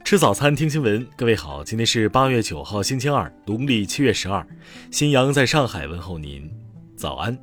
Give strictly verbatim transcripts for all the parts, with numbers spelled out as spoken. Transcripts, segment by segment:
吃早餐，听新闻。各位好，今天是八月九号，星期二，农历七月十二。新阳在上海问候您，早安。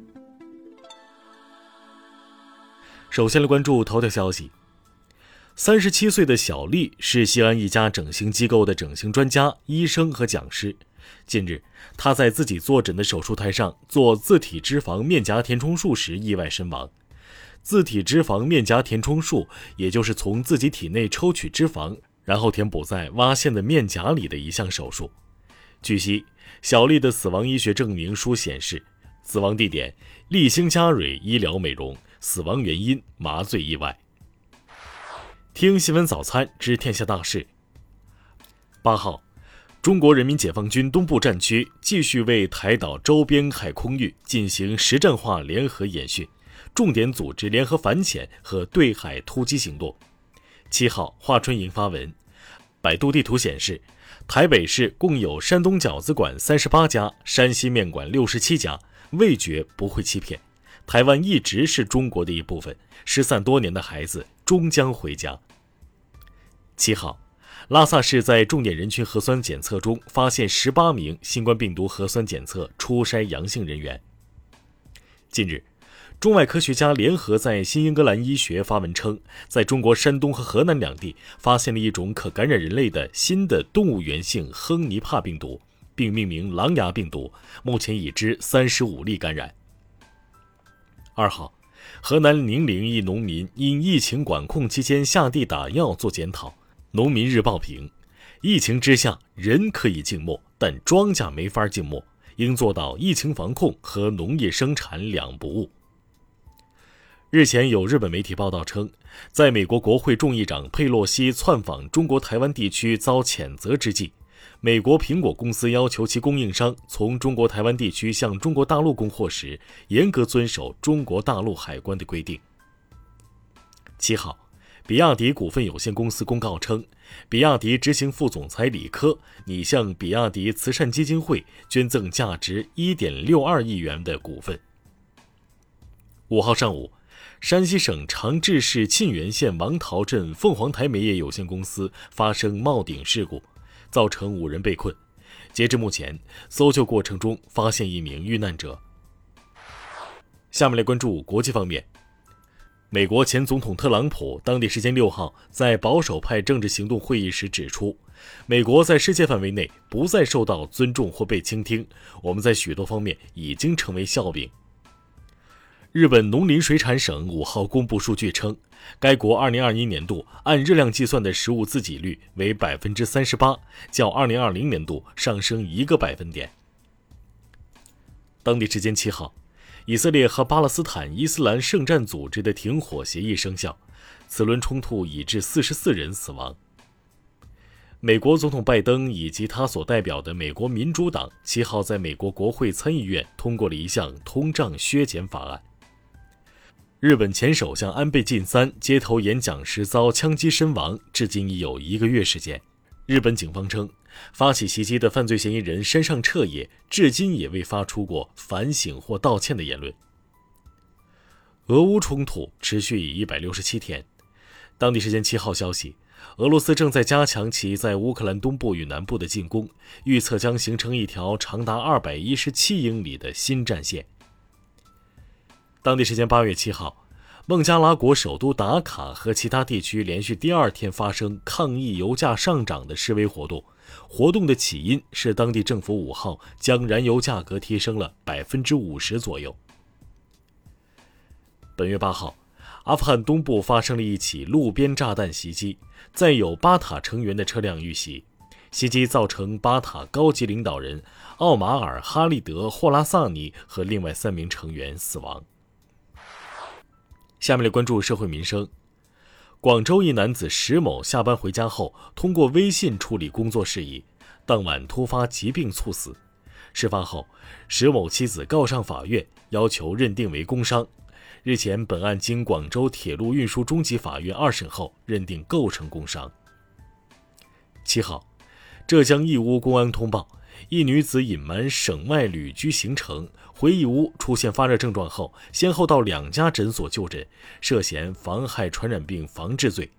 首先来关注头条消息。三十七岁的小丽是西安一家整形机构的整形专家、医生和讲师。近日，她在自己坐诊的手术台上做自体脂肪面颊填充术时意外身亡。自体脂肪面颊填充术，也就是从自己体内抽取脂肪，然后填补在挖陷的面颊里的一项手术。据悉，小丽的死亡医学证明书显示，死亡地点立星嘉蕊医疗美容，死亡原因麻醉意外。听新闻早餐知天下大事。八号，中国人民解放军东部战区继续为台岛周边海空域进行实战化联合演训，重点组织联合反潜和对海突击行动。七号，华春莹发文，百度地图显示，台北市共有山东饺子馆三十八家，山西面馆六十七家，味觉不会欺骗。台湾一直是中国的一部分，失散多年的孩子终将回家。七号，拉萨市在重点人群核酸检测中发现十八名新冠病毒核酸检测初筛阳性人员。近日，中外科学家联合在新英格兰医学发文称，在中国山东和河南两地发现了一种可感染人类的新的动物源性亨尼帕病毒，并命名狼牙病毒，目前已知三十五例感染。二号，河南宁陵一农民因疫情管控期间下地打药做检讨。农民日报评，疫情之下，人可以静默，但庄稼没法静默，应做到疫情防控和农业生产两不误。日前有日本媒体报道称，在美国国会众议长佩洛西窜访中国台湾地区遭谴责之际，美国苹果公司要求其供应商从中国台湾地区向中国大陆供货时，严格遵守中国大陆海关的规定。七号，比亚迪股份有限公司公告称，比亚迪执行副总裁李科拟向比亚迪慈善基金会捐赠价值 一点六二亿元的股份。五号上午，山西省长治市沁源县王桃镇凤凰台煤业有限公司发生冒顶事故，造成五人被困。截至目前，搜救过程中发现一名遇难者。下面来关注国际方面。美国前总统特朗普当地时间六号在保守派政治行动会议时指出，美国在世界范围内不再受到尊重或被倾听，我们在许多方面已经成为笑柄。日本农林水产省五号公布数据称，该国二零二一年度按热量计算的食物自给率为 百分之三十八， 较二零二零年度上升一个百分点。当地时间七号，以色列和巴勒斯坦伊斯兰圣战组织的停火协议生效，此轮冲突已致四十四人死亡。美国总统拜登以及他所代表的美国民主党七号在美国国会参议院通过了一项通胀削减法案。日本前首相安倍晋三街头演讲时遭枪击身亡，至今已有一个月时间。日本警方称，发起袭击的犯罪嫌疑人山上彻也至今也未发出过反省或道歉的言论。俄乌冲突持续已一百六十七天。当地时间七号消息，俄罗斯正在加强其在乌克兰东部与南部的进攻，预测将形成一条长达二百一十七英里的新战线。当地时间八月七号，孟加拉国首都达卡和其他地区连续第二天发生抗议油价上涨的示威活动，活动的起因是当地政府五号将燃油价格提升了 百分之五十 左右。本月八号，阿富汗东部发生了一起路边炸弹袭击，载有巴塔成员的车辆遇袭，袭击造成巴塔高级领导人奥马尔·哈利德·霍拉萨尼和另外三名成员死亡。下面来关注社会民生。广州一男子石某下班回家后，通过微信处理工作事宜，当晚突发疾病猝死。事发后，石某妻子告上法院，要求认定为工伤。日前，本案经广州铁路运输中级法院二审后，认定构成工伤。七号，浙江义乌公安通报，一女子隐瞒省外旅居行程，回义乌出现发热症状后，先后到两家诊所就诊，涉嫌妨害传染病防治罪。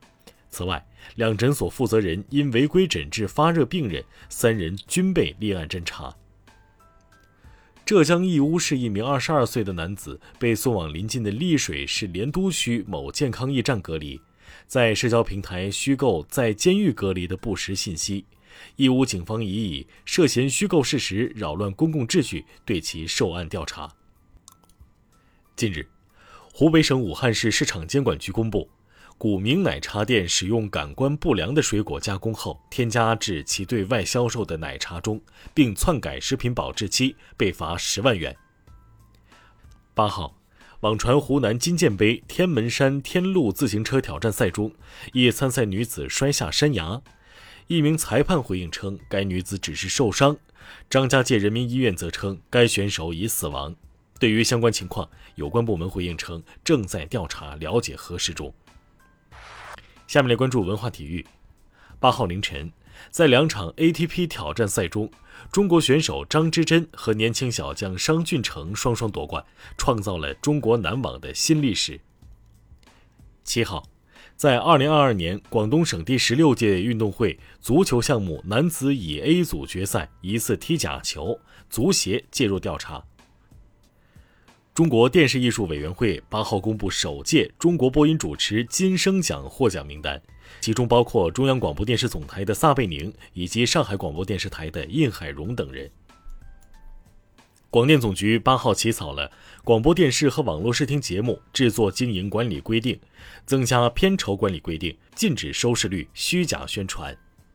此外，两诊所负责人因违规诊治发热病人，三人均被立案侦查。浙江义乌市一名二十二岁的男子被送往临近的丽水市莲都区某健康驿站隔离，在社交平台虚构在监狱隔离的不实信息。义乌警方已以涉嫌虚构事实扰乱公共秩序对其受案调查。近日，湖北省武汉市市场监管局公布，古茗奶茶店使用感官不良的水果加工后添加至其对外销售的奶茶中，并篡改食品保质期，被罚十万元。八号，网传湖南金剑杯天门山天路自行车挑战赛中，一参赛女子摔下山崖。一名裁判回应称，该女子只是受伤。张家界人民医院则称，该选手已死亡。对于相关情况，有关部门回应称，正在调查了解核实中。下面来关注文化体育。八号凌晨，在两场 A T P 挑战赛中，中国选手张之臻和年轻小将商俊成双双夺冠，创造了中国男网的新历史。七号，在二零二二年广东省第十六届运动会足球项目男子乙 A 组决赛疑似踢假球，足协介入调查。中国电视艺术委员会八号公布首届中国播音主持金声奖获奖名单，其中包括中央广播电视总台的撒贝宁以及上海广播电视台的印海荣等人。广电总局八号起草了《广播电视和网络视听节目制作经营管理规定》，增加片酬管理规定，禁止收视率虚假宣传。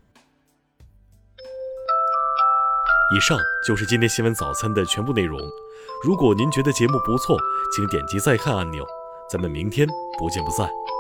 以上就是今天新闻早餐的全部内容。如果您觉得节目不错，请点击再看按钮。咱们明天不见不散。